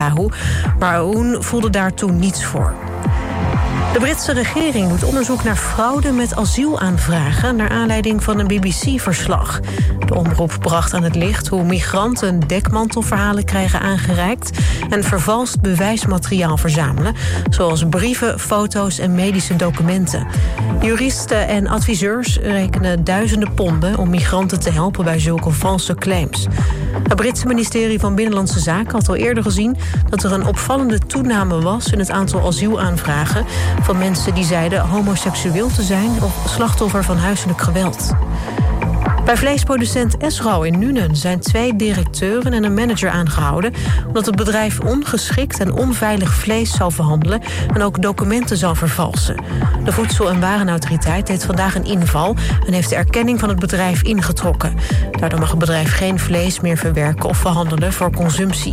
Netanyahu, maar Aoun voelde daar toen niets voor. De Britse regering doet onderzoek naar fraude met asielaanvragen naar aanleiding van een BBC-verslag. De omroep bracht aan het licht hoe migranten dekmantelverhalen krijgen aangereikt en vervalst bewijsmateriaal verzamelen, zoals brieven, foto's en medische documenten. Juristen en adviseurs rekenen duizenden ponden om migranten te helpen bij zulke valse claims. Het Britse ministerie van Binnenlandse Zaken had al eerder gezien dat er een opvallende toename was in het aantal asielaanvragen van mensen die zeiden homoseksueel te zijn of slachtoffer van huiselijk geweld. Bij vleesproducent Esro in Nuenen zijn 2 directeuren en een manager aangehouden omdat het bedrijf ongeschikt en onveilig vlees zou verhandelen en ook documenten zou vervalsen. De Voedsel- en Warenautoriteit deed vandaag een inval en heeft de erkenning van het bedrijf ingetrokken. Daardoor mag het bedrijf geen vlees meer verwerken of verhandelen voor consumptie.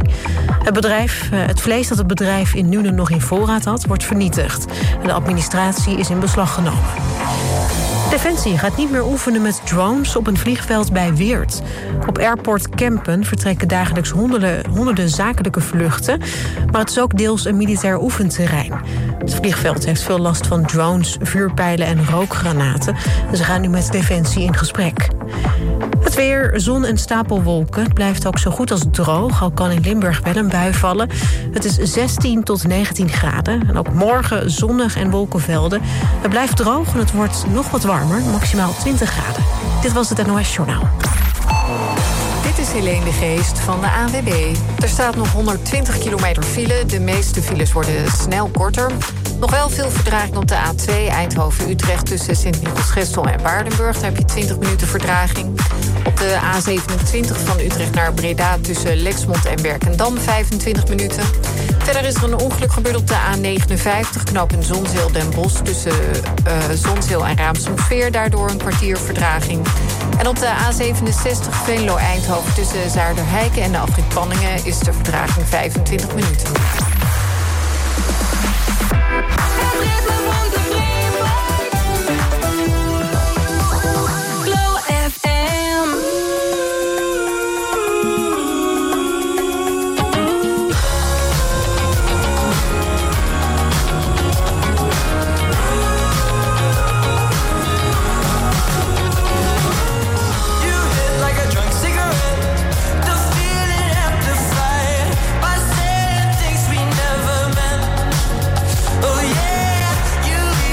Het vlees dat het bedrijf in Nuenen nog in voorraad had, wordt vernietigd. En de administratie is in beslag genomen. Defensie gaat niet meer oefenen met drones op een vliegveld bij Weert. Op Airport Kempen vertrekken dagelijks honderden zakelijke vluchten, maar het is ook deels een militair oefenterrein. Het vliegveld heeft veel last van drones, vuurpijlen en rookgranaten. En ze gaan nu met Defensie in gesprek. Het weer, zon en stapelwolken. Het blijft ook zo goed als droog, al kan in Limburg wel een bui vallen. Het is 16 tot 19 graden. En ook morgen zonnig en wolkenvelden. Het blijft droog en het wordt nog wat warmer, maximaal 20 graden. Dit was het NOS Journaal. Dit is Helene de Geest van de ANWB. Er staat nog 120 kilometer file. De meeste files worden snel korter. Nog wel veel vertraging op de A2 Eindhoven-Utrecht tussen Sint-Michiels-Gestel en Waardenburg. Daar heb je 20 minuten vertraging. Op de A27 van Utrecht naar Breda tussen Lexmond en Werkendam 25 minuten. Verder is er een ongeluk gebeurd op de A59, knooppunt Zonzeel-Den Bosch tussen Zonzeel en Raamsdonk-Veer. Daardoor een kwartier vertraging. En op de A67 Venlo-Eindhoven tussen Zaarderheiken en de afrit Panningen is de vertraging 25 minuten. You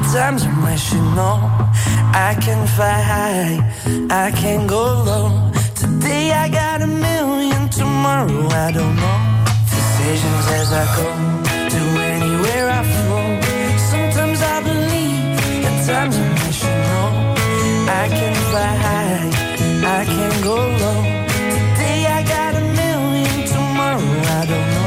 times I'm wishing, no, I can fly high, I can go low. Today I got a million, tomorrow I don't know. Decisions as I go, to anywhere I flow. Sometimes I believe, at times I'm wishing, no, I can fly high, I can go low. Today I got a million, tomorrow I don't know.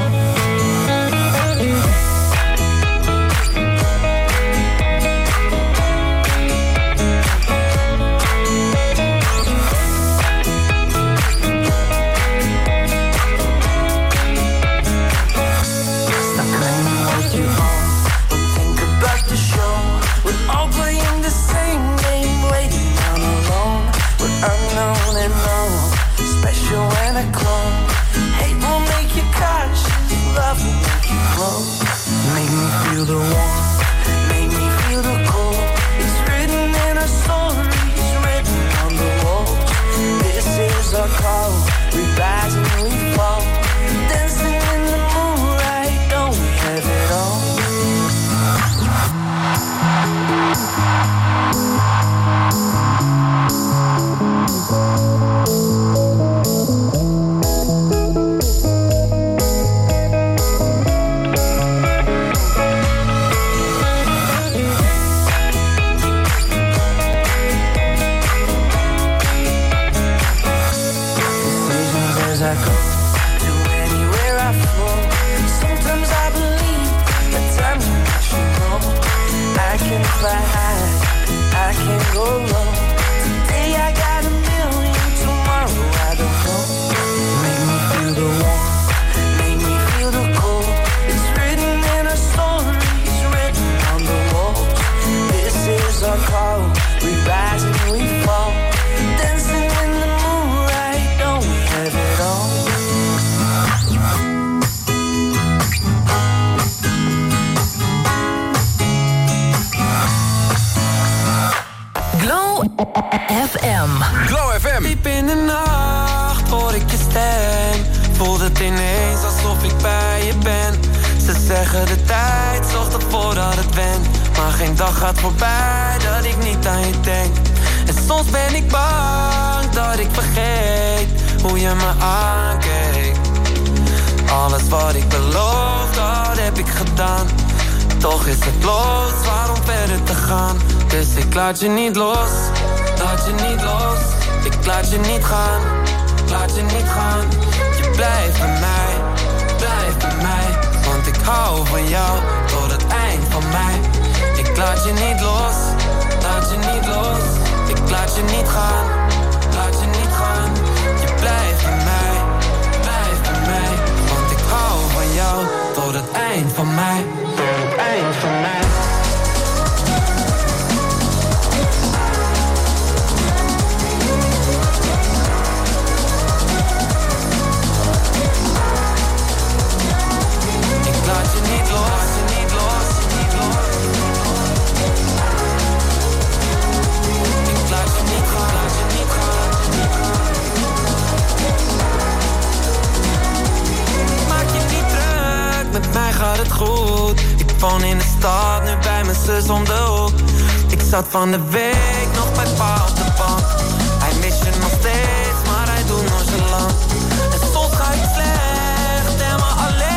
Unknown and known, special when I clone. Hate will make you cautious, love will make you glow. Make me feel the warmth, make me feel the cold. It's written in our stories, written on the walls. This is our call, we rise and we fall. Dancing in the moonlight, don't we have it all? I go to anywhere I flow. Sometimes I believe, at times I'm not sure. I can fly high, I can go low. Today I got a million, tomorrow I don't know. Make me feel the warmth, make me feel the cold. It's written in our stories, written on the walls. This is our call, we rise and we fall. Dancing in the moonlight, don't we have it all? Glow FM. Glow FM. Diep in de nacht hoor ik je stem. Voelt het ineens alsof ik bij je ben. Ze zeggen de tijd zorgt ervoor dat het went. Maar geen dag gaat voorbij dat ik niet aan je denk. En soms ben ik bang dat ik vergeet hoe je me aankeek. Alles wat ik beloofd had heb ik gedaan. Toch is het los, waarom verder te gaan? Dus ik laat je niet los, laat je niet los. Ik laat je niet gaan, laat je niet gaan. Je blijft bij mij, blijf bij mij. Want ik hou van jou tot het eind van mij. Ik laat je niet los, laat je niet los. Ik laat je niet gaan, laat je niet gaan. Je blijft bij mij, blijf bij mij. Want ik hou van jou tot het eind van mij. Tot het eind van mij. Laat je niet los, laat je niet los, niet los. Ik laat je niet gaan, laat je niet gaan, niet gaan. Maak je niet druk, met mij gaat het goed. Ik woon in de stad, nu bij mijn zus om de hoek. Ik zat van de week nog bij pa op de bank. Hij mist je nog steeds, maar hij doet nonchalant. En soms ga ik slecht, helemaal alleen.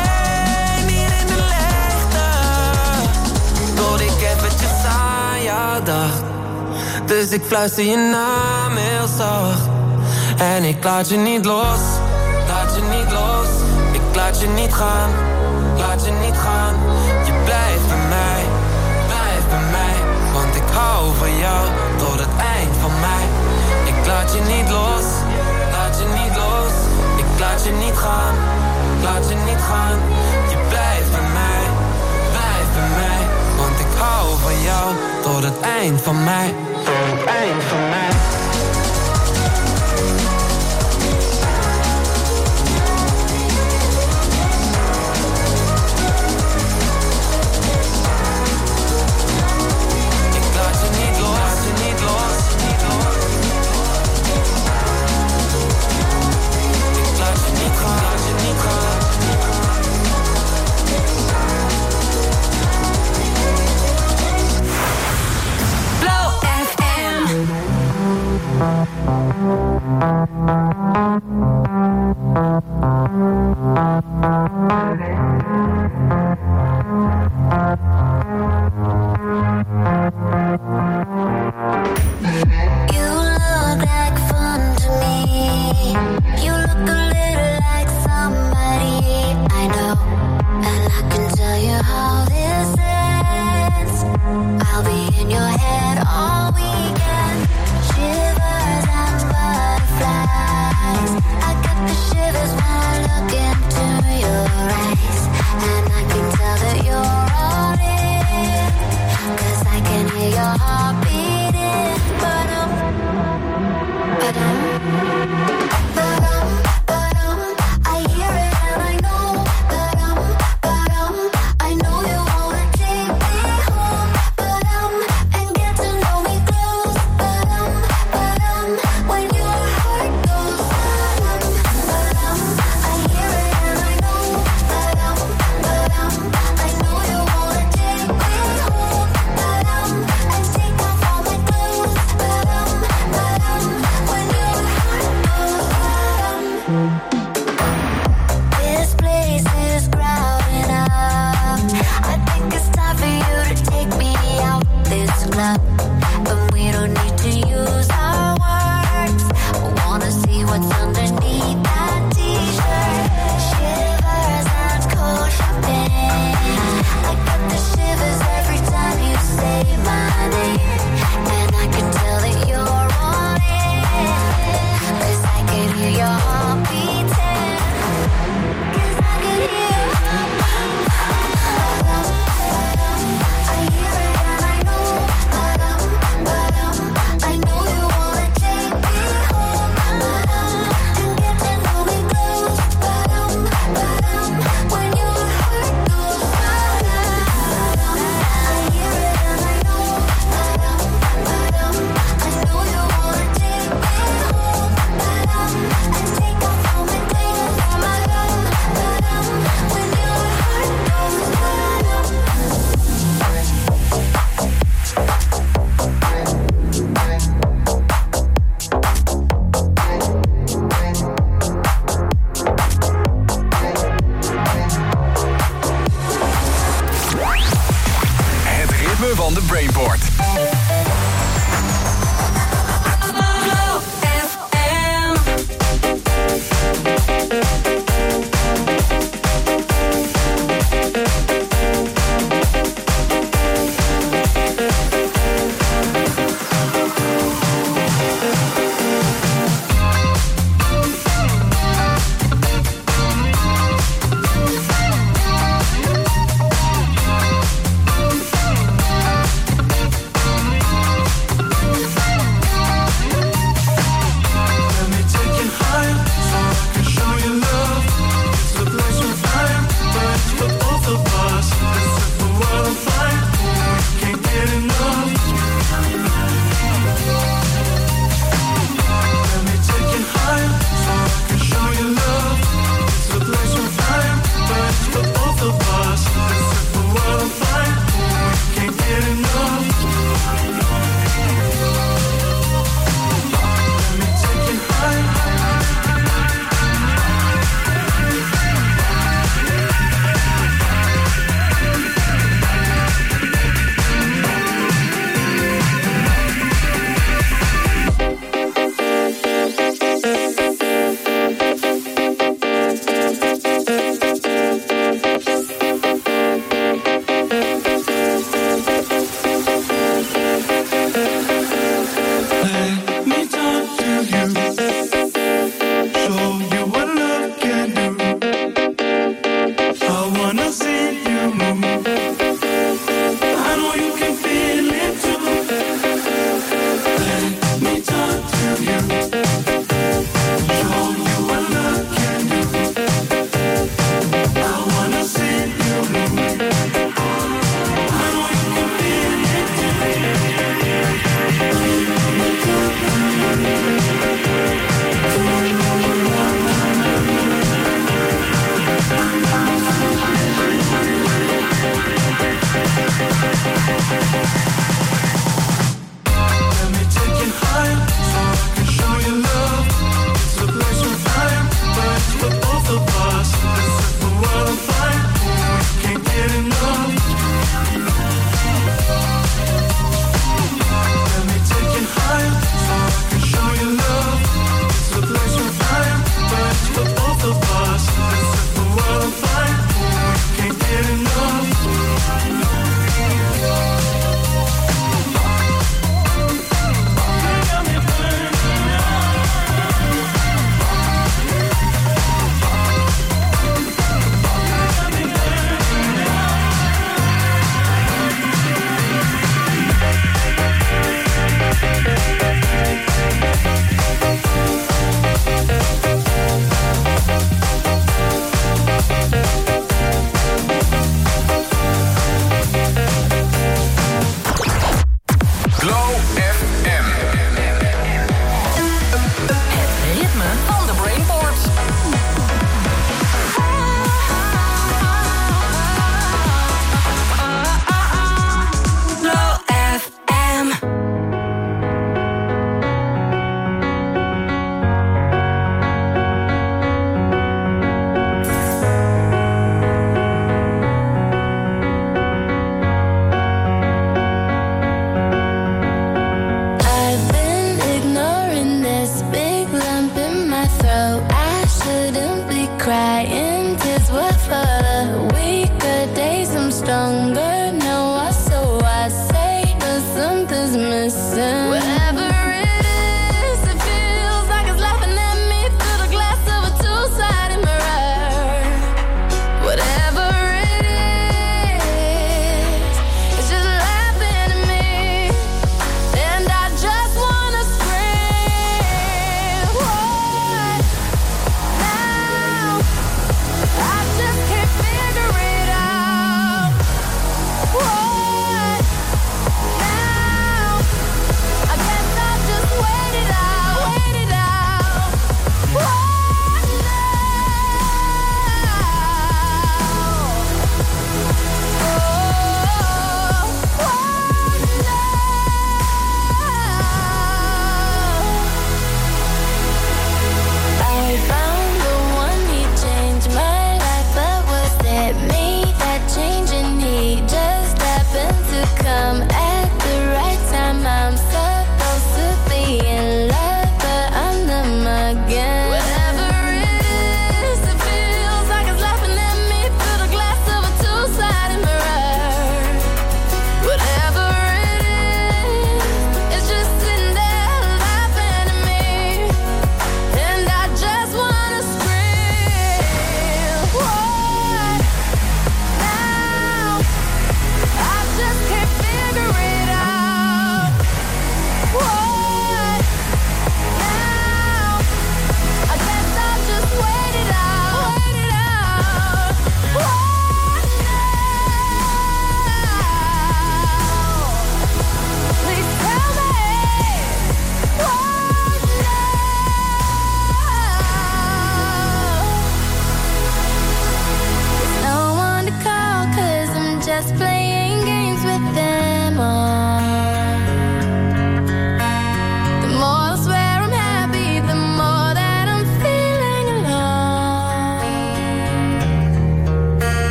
Tot ik eventjes aan jou dacht. Dus ik fluister je naam heel zacht. En ik laat je niet los, laat je niet los. Ik laat je niet gaan, laat je niet gaan. Je blijft bij mij, blijf bij mij. Want ik hou van jou tot het eind van mij. Ik laat je niet los, laat je niet los. Ik laat je niet gaan, laat je niet gaan. Je blijft bij mij, blijf bij mij. Want ik hou van jou tot het eind van mij. Tot het eind van mij. Ik laat je niet los, laat je niet los, niet los. Ik laat je niet gaan, laat je niet gaan. And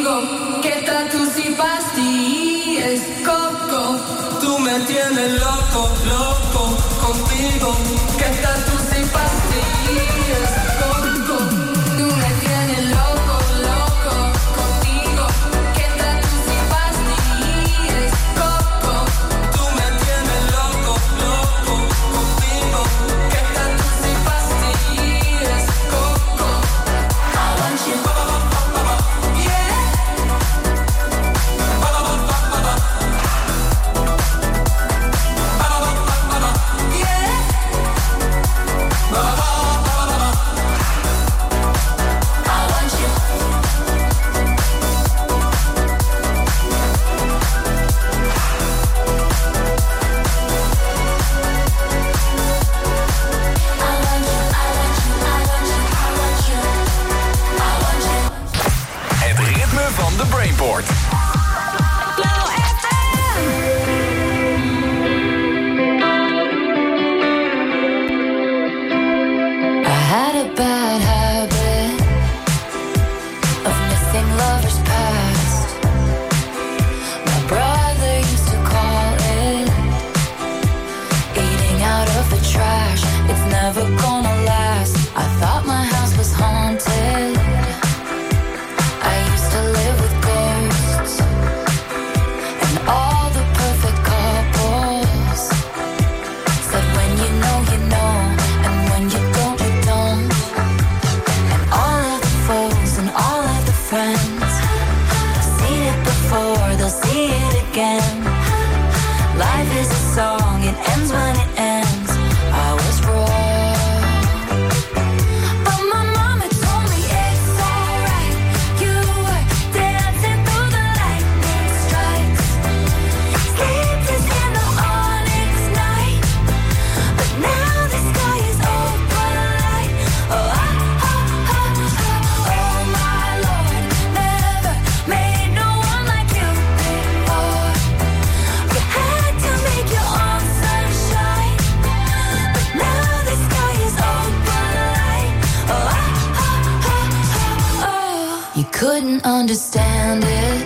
contigo. ¿Qué tal tú si pastillas, coco? Tú me tienes loco, loco contigo. ¿Qué tal tú si pastillas, coco? Tú me tienes loco, loco contigo. ¿Qué tal tú si pastillas, coco? Tú me tienes loco, loco contigo. ¿Qué tal tú si pastillas, coco? I want you. Van de Brainport. I had a bad habit of missing lovers past. My brother used to call it eating out of the trash. It's never gonna last. I thought my house was haunted. I used to live with ghosts and all the perfect couples said when you know, and when you don't, you don't. And all of the foes and all of the friends have seen it before, they'll see it again. Life is a song, it ends when it ends. I was wrong, but my mama told me it's alright. You were dancing through the lightning strikes, sleepless in the onyx night. But now the sky is open light. Oh, oh my Lord, never made no one like you before. You had to make your own sunshine, but now the sky is open light. Oh. You couldn't understand it,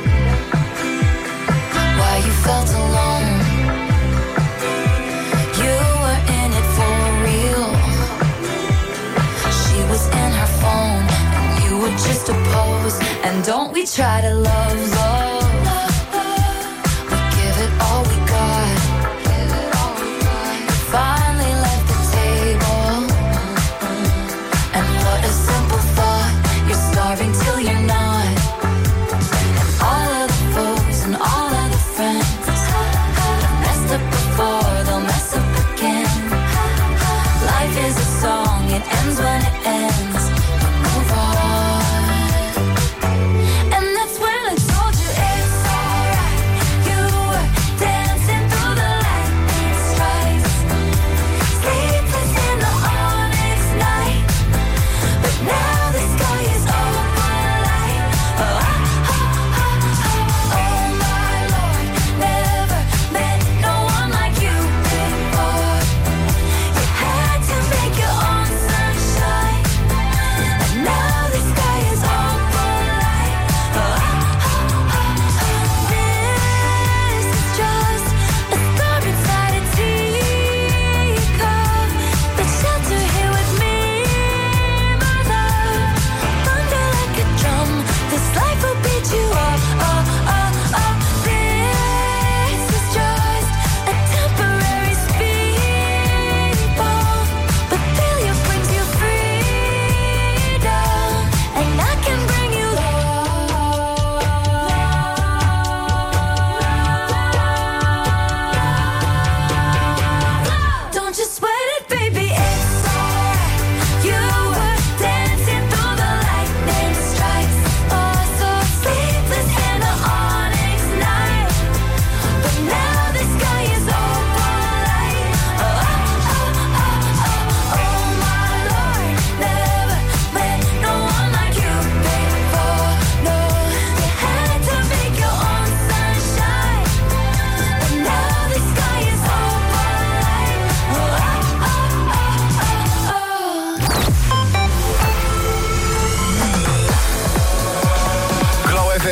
why you felt alone. You were in it for real. She was in her phone and you were just a pose. And don't we try to love, we give it all we got. Finally left the table, and what a simple thought. You're starving till you're not. And all of the foes and all of the friends have messed up before, they'll mess up again. Life is a song, it ends when it ends. But move on. And that's when I told you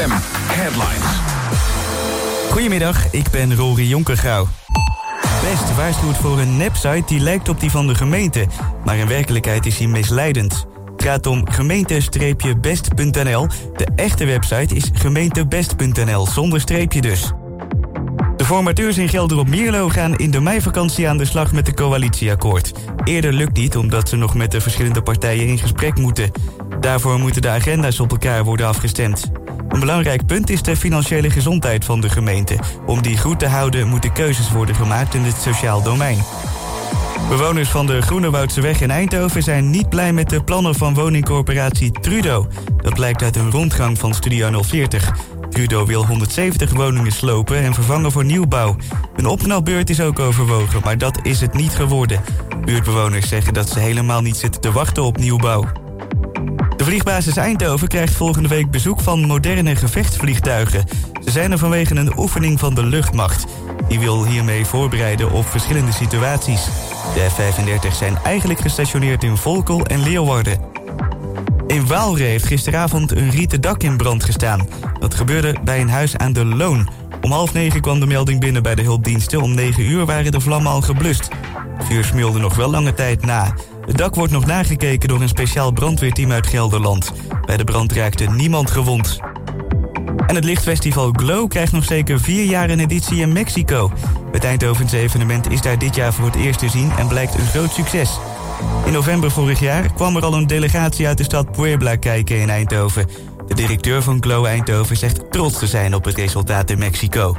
Headlines. Goedemiddag, ik ben Rory Jonkergouw. Best waarschuwt voor een nepsite die lijkt op die van de gemeente, maar in werkelijkheid is die misleidend. Het gaat om gemeente-best.nl. De echte website is gemeentebest.nl, zonder streepje dus. De formateurs in Gelderop-Mierlo gaan in de meivakantie aan de slag met de coalitieakkoord. Eerder lukt niet omdat ze nog met de verschillende partijen in gesprek moeten. Daarvoor moeten de agenda's op elkaar worden afgestemd. Een belangrijk punt is de financiële gezondheid van de gemeente. Om die goed te houden moeten keuzes worden gemaakt in het sociaal domein. Bewoners van de Groenewoudseweg in Eindhoven zijn niet blij met de plannen van woningcorporatie Trudo. Dat blijkt uit een rondgang van Studio 040. Trudo wil 170 woningen slopen en vervangen voor nieuwbouw. Een opknapbeurt is ook overwogen, maar dat is het niet geworden. Buurtbewoners zeggen dat ze helemaal niet zitten te wachten op nieuwbouw. De vliegbasis Eindhoven krijgt volgende week bezoek van moderne gevechtsvliegtuigen. Ze zijn er vanwege een oefening van de luchtmacht. Die wil hiermee voorbereiden op verschillende situaties. De F-35 zijn eigenlijk gestationeerd in Volkel en Leeuwarden. In Waalre heeft gisteravond een rieten dak in brand gestaan. Dat gebeurde bij een huis aan de Loon. Om 8:30 kwam de melding binnen bij de hulpdiensten. Om 9:00 waren de vlammen al geblust. Het vuur smeulde nog wel lange tijd na. Het dak wordt nog nagekeken door een speciaal brandweerteam uit Gelderland. Bij de brand raakte niemand gewond. En het lichtfestival Glow krijgt nog zeker 4 jaar een editie in Mexico. Het Eindhovense evenement is daar dit jaar voor het eerst te zien en blijkt een groot succes. In november vorig jaar kwam er al een delegatie uit de stad Puebla kijken in Eindhoven. De directeur van Glow Eindhoven zegt trots te zijn op het resultaat in Mexico.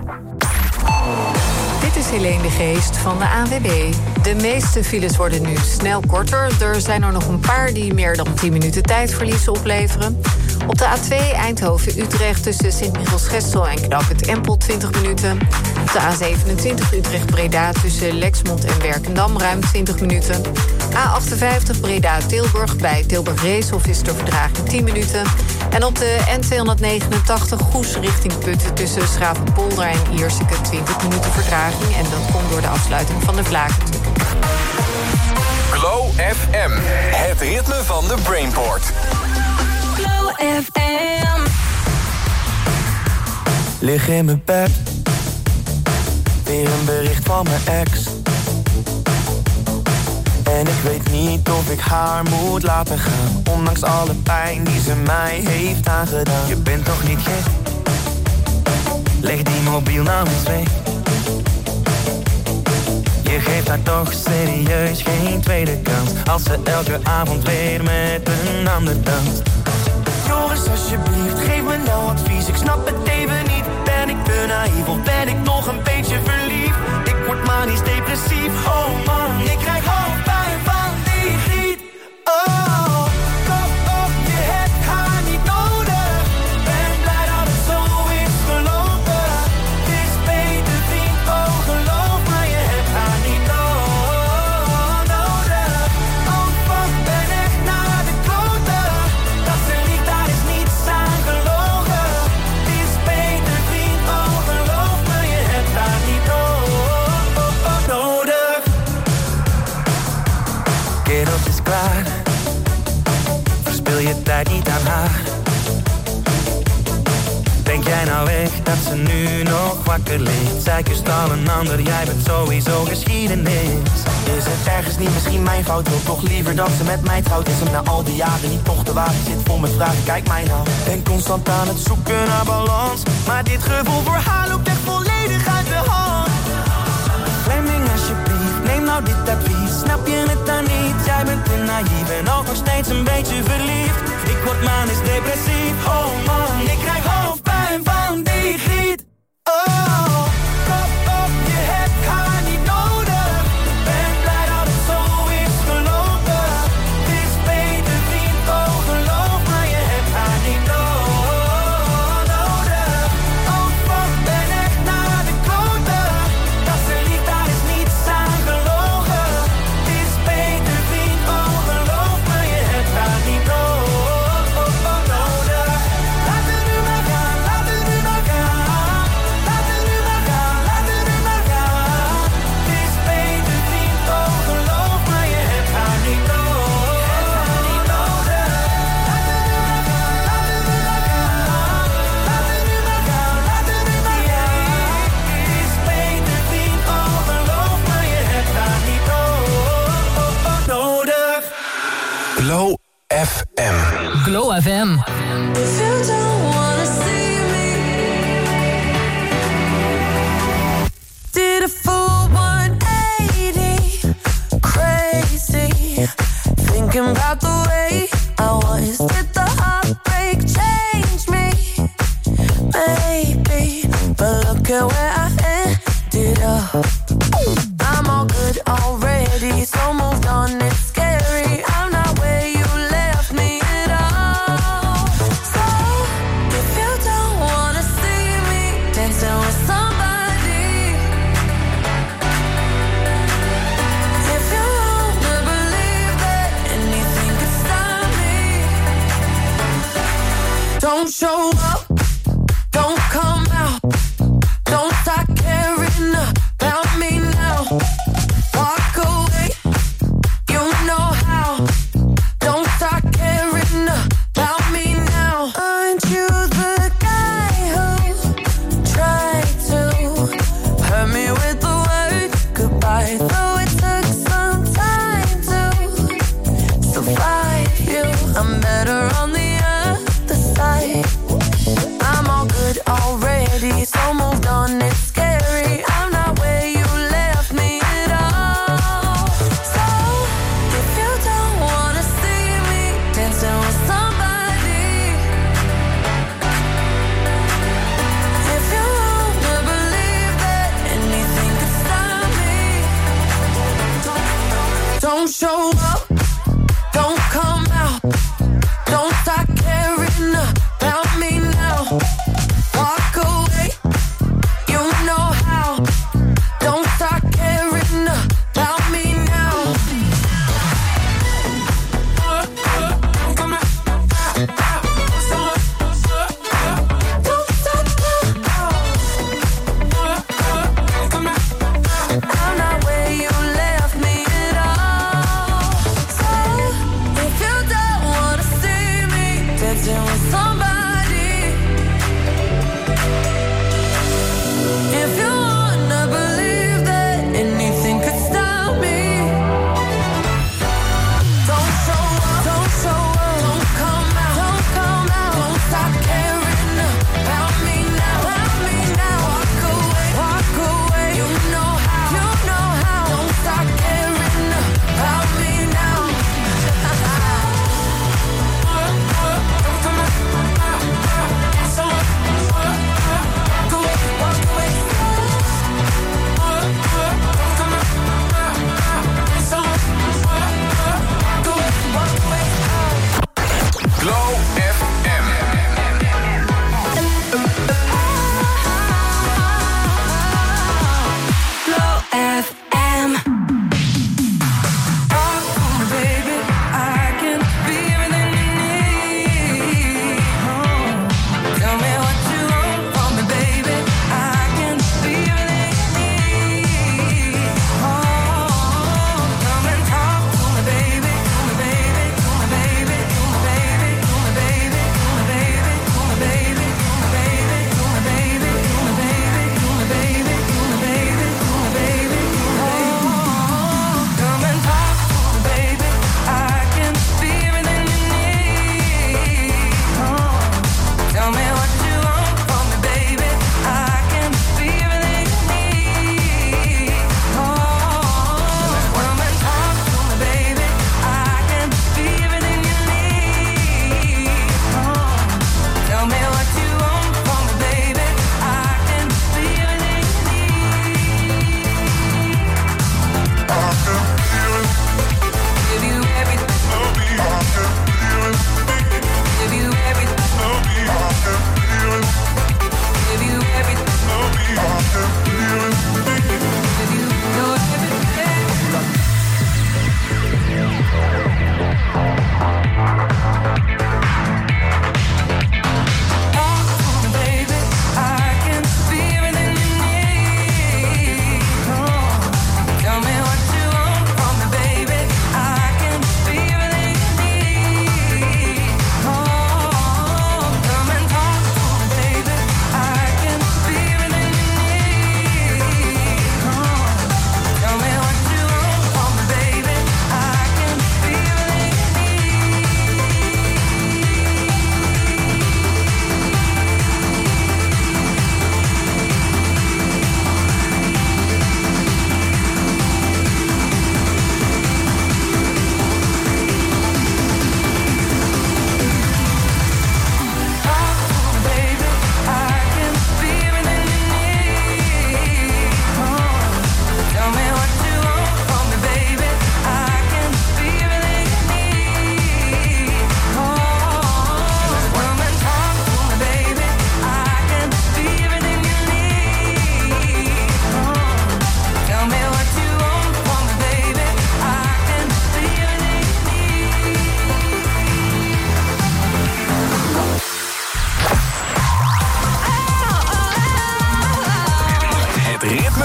Dit is Helene de Geest van de ANWB. De meeste files worden nu snel korter. Er zijn er nog een paar die meer dan 10 minuten tijdverlies opleveren. Op de A2 Eindhoven-Utrecht tussen Sint-Michiels-Gestel en Knooppunt Empel 20 minuten. Op de A27 Utrecht-Breda tussen Lexmond en Werkendam ruim 20 minuten. A58 Breda-Tilburg bij Tilburg-Reeshof is de vertraging 10 minuten. En op de N289 Goes richting Putten tussen Schravenpolder en Ierseke 20 minuten vertraging. En dat komt door de afsluiting van de Vlakentunnel. Glow FM, het ritme van de Brainport. Glow FM. Lig in mijn bed, weer een bericht van mijn ex. En ik weet niet of ik haar moet laten gaan, ondanks alle pijn die ze mij heeft aangedaan. Je bent toch niet gek? Leg die mobiel nou eens weg. Je geeft haar toch serieus geen tweede kans, als ze elke avond weer met een ander danst. Joris, alsjeblieft, geef me nou advies. Ik snap het even niet. Ben ik te naïef of ben ik nog een beetje verliefd? Ik word manisch depressief. Oh man, ik krijg hoofdpijn van die griet. Oh, kom op, je hebt haar niet nodig. Ben blij dat het zo is gelopen. Het is beter vriend, oh geloof me, je hebt haar niet nodig. Oh fuck, ben echt naar de kloten. Dat ze liegt, daar is niets aan gelogen. Het is beter vriend, oh geloof me, je hebt haar niet nodig. Kerel, is klaar. Verspil je tijd niet aan haar. Denk jij nou echt dat ze nu nog wakker ligt? Zij kust al een ander, jij bent sowieso geschiedenis. Is het ergens niet misschien mijn fout? Wil toch liever dat ze met mij trouwt? Is hem na al die jaren niet toch de waarheid? Zit vol met vragen, kijk mij nou. Ben constant aan het zoeken naar balans, maar dit gevoel voor haar loopt echt volledig uit de hand. Fleming, alsjeblieft, neem nou dit advies. Snap je het dan niet? Jij bent te naïef en ook nog steeds een beetje verliefd. Ik word manisch depressief. Oh man, ik krijg hoofdpijn van die griet. Oh, kom op, je hebt haar niet nodig. Ben blij dat het zo is gelopen. Het is beter vriend, oh geloof me, je hebt haar niet nodig. Oh fuck, ben echt naar de kloten. Dat ze liegt, daar is niets aan gelogen. Het is beter vriend, oh geloof me, je hebt haar niet nodig. Laat het nu maar gaan. FM. If you don't wanna see me, did a full 180, crazy, thinking about the way I was. Did the heartbreak change me? Maybe, but look at where I ended up. I'm all good already, so moved on, it's scary. I'm not where you left me at all. So, if you don't wanna see me dancing with somebody, if you wanna believe that anything could stop me, don't show up, don't come out, don't start caring about me.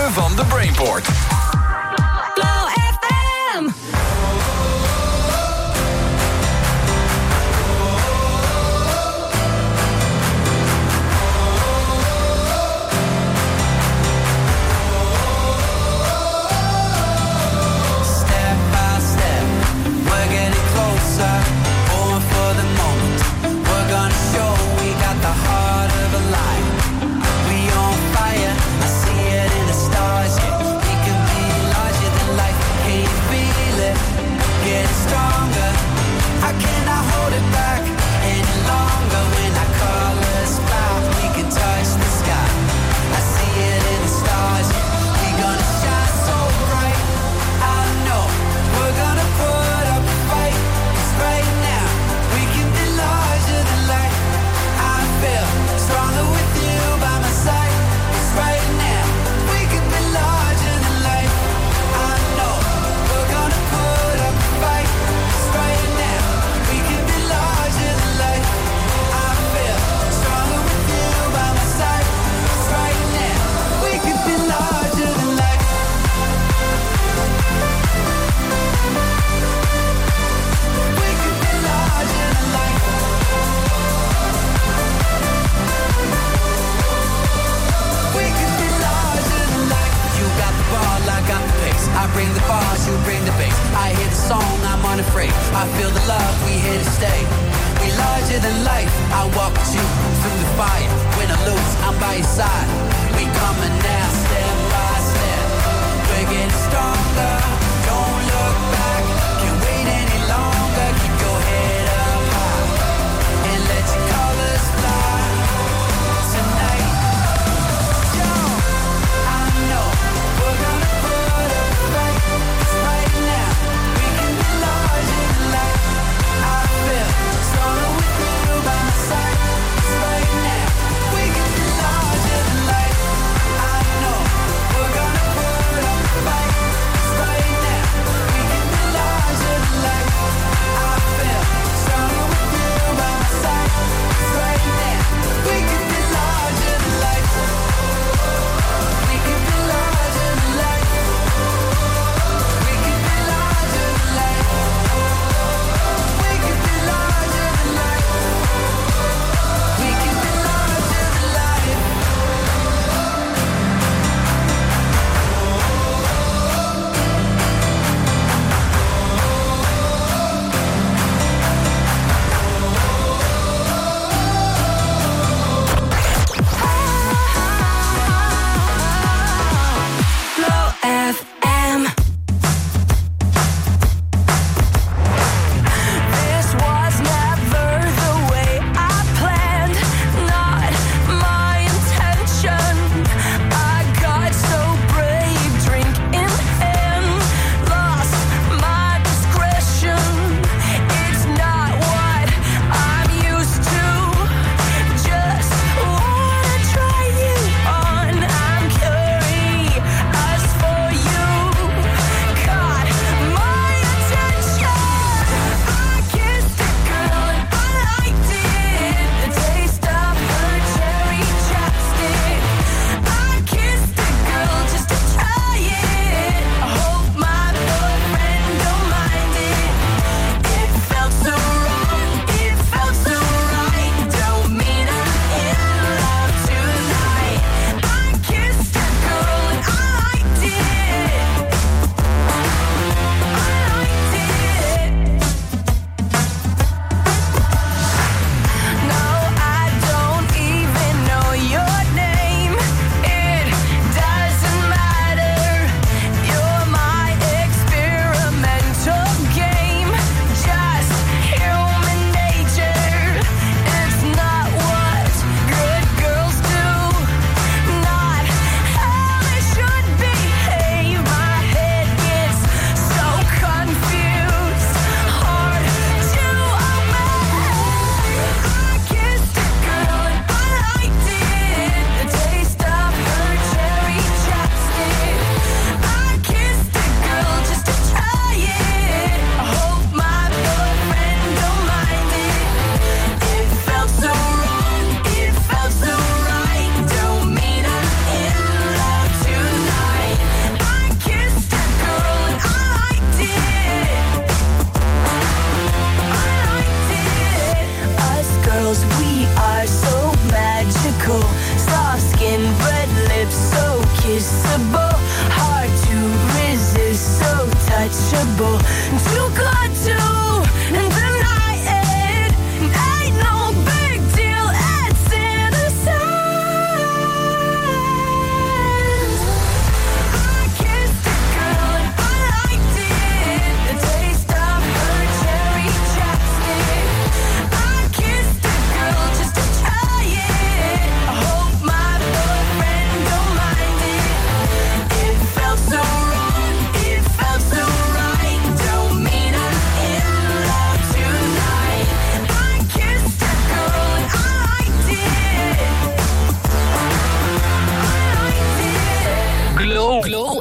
ritme van de Brainport. Flow FM. Step by step, we're getting closer. Born for the moment. We're gonna show we got the heart of a lion. We on fire, I see it in the stars. Yeah, we can be larger than life. Can you feel it? Getting stronger. I cannot hold it back any longer. When our colors fly, we can touch the sky. I see it in the stars. Yeah, we gonna shine so bright. I know we're gonna put up a fight. 'Cause right now we can be larger than life. I feel stronger with you by my side. 'Cause right now we can be larger than life. I know we're gonna put up a fight. 'Cause right now we can be larger than life. I feel stronger with you by my side. 'Cause right now we can be larger than life. We can be larger than life. We can be larger than life. You got the ball, I got the pace. I bring the bars, you bring the bass. I hear the song, I'm unafraid. I feel the love, we here to stay. We larger than life. I walk with you through the fire. Win or lose, I'm by your side. We coming now, step by step. We're getting stronger. Don't look back. Can't wait any longer. Keep your head up high and let your colors fly tonight. Yo, I know we're gonna put up a fight. 'Cause right now we can be larger than life. I feel stronger with you by my side. 'Cause right now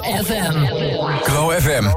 FM. Glow FM.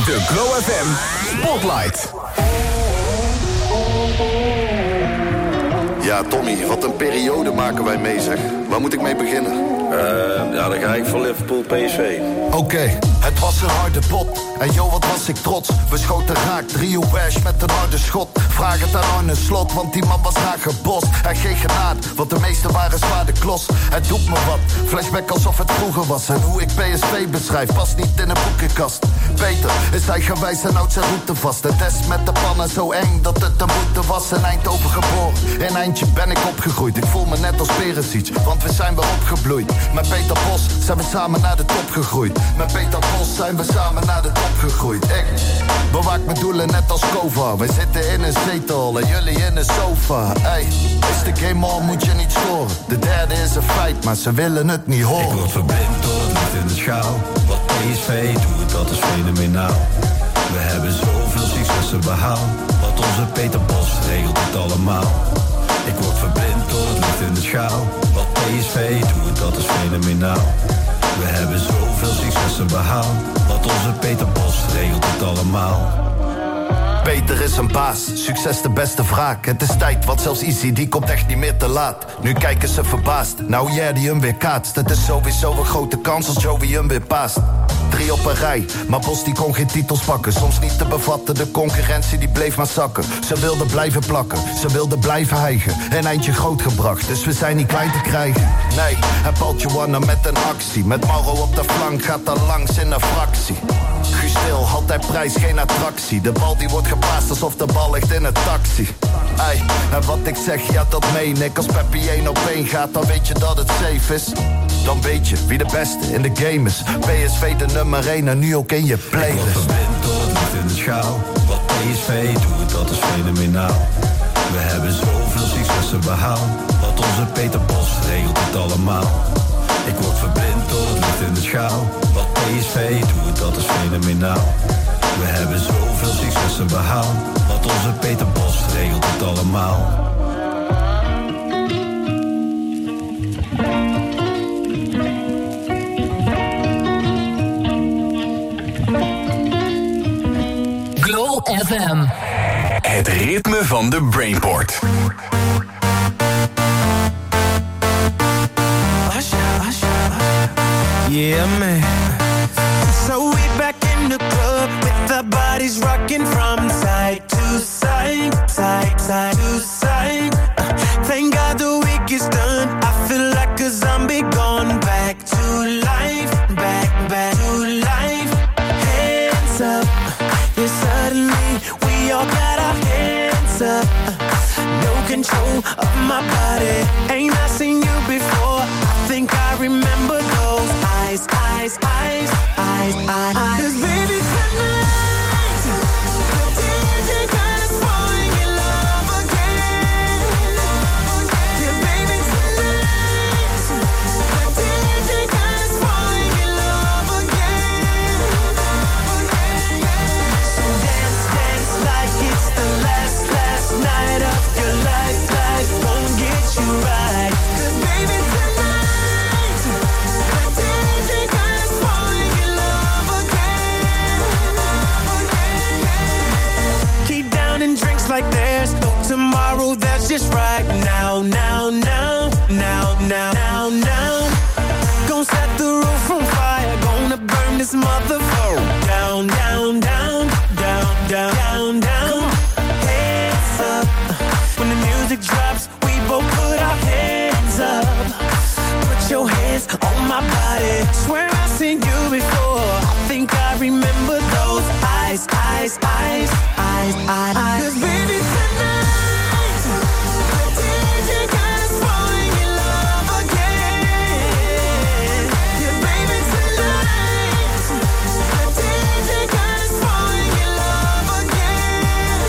De Glow FM Spotlight. Ja, Tommy, wat een periode maken wij mee, zeg. Waar moet ik mee beginnen? Ja, dan ga ik voor Liverpool PSV. Oké, het was een harde pot. En yo, wat was ik trots. We schoten raak, 3 Wash met een harde schot. Vraag het aan Arne Slot, want die man was raak gebost. En geen genade, want de meesten waren zwaar de klos. Het doet me wat, flashback alsof het vroeger was. En hoe ik PSV beschrijf, past niet in een boekenkast. Peter is eigenwijs en houdt zijn route vast. Het test met de pannen zo eng dat het een boete was. In Eindhoven geboren, in Eindje ben ik opgegroeid. Ik voel me net als Perisic, want we zijn weer opgebloeid. Met Peter Bos zijn we samen naar de top gegroeid. Met Peter Bos zijn we samen naar de top gegroeid. Ik bewaak mijn doelen net als Kova. We zitten in een zetel en jullie in een sofa. Ey, is de game on, moet je niet storen. De derde is een feit, maar ze willen het niet horen. Ik word verblind door het licht in de schaal. Wat PSV doet, dat is fenomenaal. We hebben zoveel successen behaald. Wat onze Peter Bos regelt het allemaal. Ik word verblind door het licht in de schaal. Wat PSV doet, dat is fenomenaal. We hebben zoveel successen behaald. Wat onze Peter Bos regelt het allemaal. Peter is een baas, succes de beste wraak. Het is tijd, want zelfs Easy die komt echt niet meer te laat. Nu kijken ze verbaasd, nou ja, die hem weer kaatst. Het is sowieso een grote kans als Joey hem weer paast. 3 op een rij, maar Bos die kon geen titels pakken. Soms niet te bevatten, de concurrentie die bleef maar zakken. Ze wilden blijven plakken, ze wilden blijven hijgen. Een eindje groot gebracht, dus we zijn niet kwijt te krijgen. Nee, en Paul Joanna met een actie. Met Mauro op de flank, gaat er langs in een fractie. Guus Stil, altijd prijs, geen attractie. De bal die wordt gepaast alsof de bal ligt in een taxi. Ey, en wat ik zeg, ja dat meen ik. Als Peppy 1 op 1 gaat, dan weet je dat het safe is. Dan weet je wie de beste in de game is. PSV de nummer 1 en nu ook in je playlist. Ik word verblind door het licht in de schaal. Wat PSV doet, dat is fenomenaal. We hebben zoveel successen behaald. Wat onze Peter Bos regelt het allemaal. Ik word verblind door het licht in de schaal. Wat PSV doet, dat is fenomenaal. We hebben zoveel successen behaald. Wat onze Peter Bos regelt het allemaal. Glow FM. Het ritme van de Brainport. Yeah, man. So we back in the club with the bodies rocking from side to side, side, side to side. Thank God the week is done. I feel like a zombie gone back to life, back to life. Hands up, yeah, suddenly we all got our hands up. No control of my body. Ain't I seen you before? I think I remember those eyes, eyes, eyes, eyes, eyes. 'Cause baby tonight, the DJ got us falling in love again. Yeah, baby tonight, the DJ got us falling in love again. So dance, dance like it's the last night of your life. Life won't get you right. 'Cause baby tonight, the DJ got us falling in love again. Keep down and drinks like there's no tomorrow. That's just right now, now, now, now, now, now, now. Gonna set the roof on fire. Gonna burn this motherfucker down, down, down, down, down, down, down. Hands up. When the music drops, we both put our hands up. Put your hands on my body. Swear I've seen you before. I think I remember those eyes, eyes, eyes, eyes, eyes. 'Cause baby tonight, the DJ got us falling in love again. Yeah, baby tonight, the DJ got us falling in love again.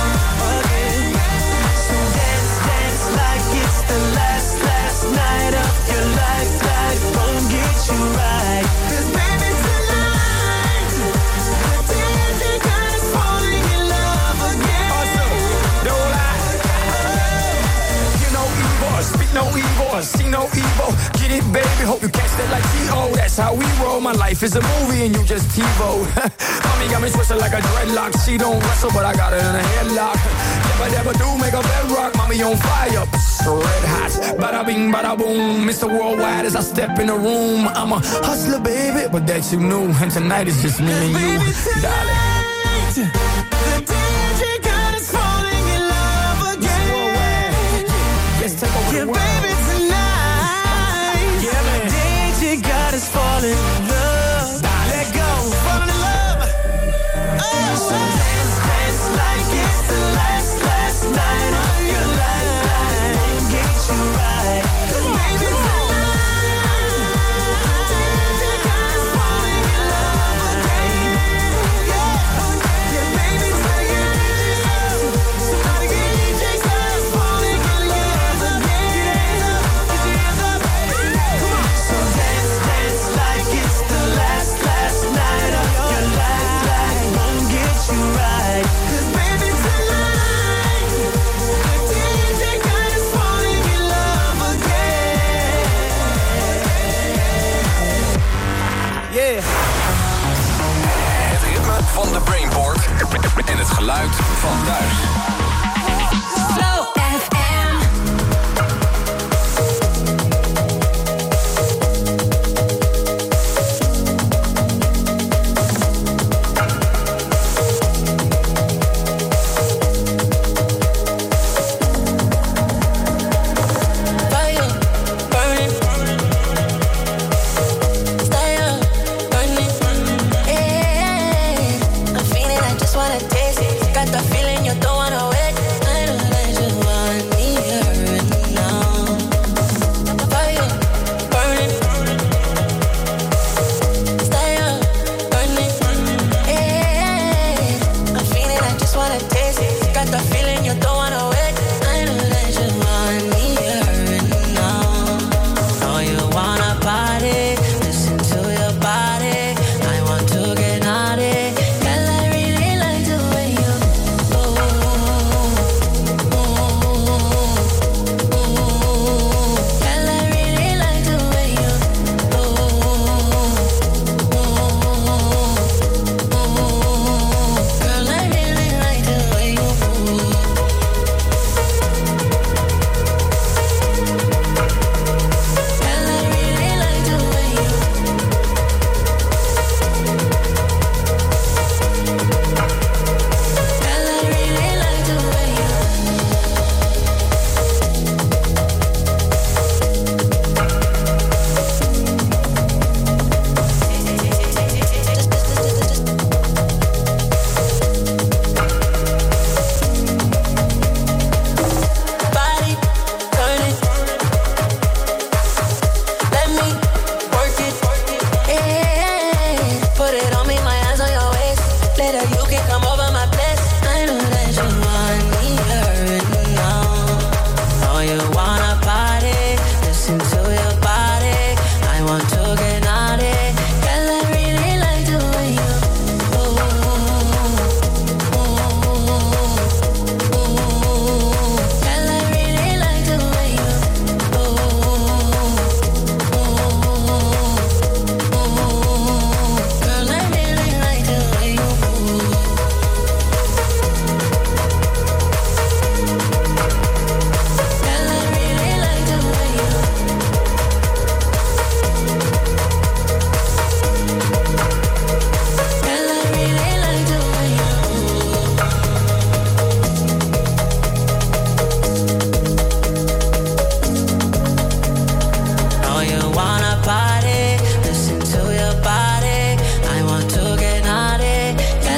So dance, dance like it's the last night of your life. Life won't get you right. 'Cause baby tonight, the DJ got us falling in love again. Awesome. Don't lie. You know evil, speak no evil, see no evil. Get it, baby, hope you catch that like T.O. That's how we roll. My life is a movie and you just TiVo. Mommy got me me twisted like a dreadlock. She don't wrestle, but I got her in a headlock. Never do make a bedrock. Mommy on fire, red hot. Bada bing, bada boom. Mr. Worldwide as I step in the room. I'm a hustler, baby, but that you knew. And tonight is just me and you, darling. The DJ God is falling in love again. Let's take over the world. Baby, tonight. Yeah, man. DJ God is falling in love. Let go, falling in love. Oh, so dance like it's the last night of your life. Get you right. Baby, tonight. DJ God is falling in love again. Yeah, baby, take it easy. Somebody get DJ God is falling in love again. Get your hands up. Come on. So dance like it's the last night of your life. Won't get you right. 'Cause baby, tonight, the DJ God is falling in love again. Yeah. Het ritme van de Brainport en het geluid van thuis. Flow FM. Fire burning, stay up burning. I'm feeling, I just wanna taste it. Got the feeling you don't wanna wait. I know that you want me here and now. Fire burning, stay up burning. I'm feeling, I just wanna taste it. Got the feeling you don't wanna wait. I know that you want me here and now. Know you wanna party, listen to your body. I want to get naughty. Girl, I really like the way you Girl, I really like the way you Girl, I really like the way you Girl, I really like the way you Girl, I really like the way you Body turning, let me work it. Yeah, put it on me, my hands on your waist. Later you can come over